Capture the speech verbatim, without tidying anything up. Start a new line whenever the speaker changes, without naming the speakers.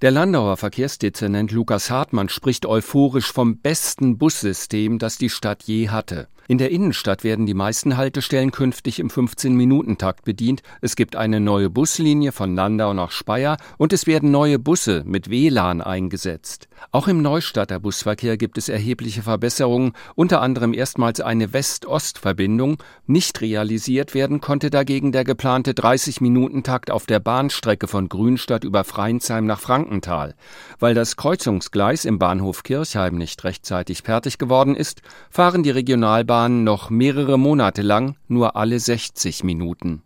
Der Landauer Verkehrsdezernent Lukas Hartmann spricht euphorisch vom besten Bussystem, das die Stadt je hatte. In der Innenstadt werden die meisten Haltestellen künftig im fünfzehn-Minuten-Takt bedient. Es gibt eine neue Buslinie von Landau nach Speyer und es werden neue Busse mit W L A N eingesetzt. Auch im Neustadter Busverkehr gibt es erhebliche Verbesserungen, unter anderem erstmals eine West-Ost-Verbindung. Nicht realisiert werden konnte dagegen der geplante dreißig-Minuten-Takt auf der Bahnstrecke von Grünstadt über Freinsheim nach Frankenthal. Weil das Kreuzungsgleis im Bahnhof Kirchheim nicht rechtzeitig fertig geworden ist, fahren die Regionalbahnen noch mehrere Monate lang nur alle sechzig Minuten.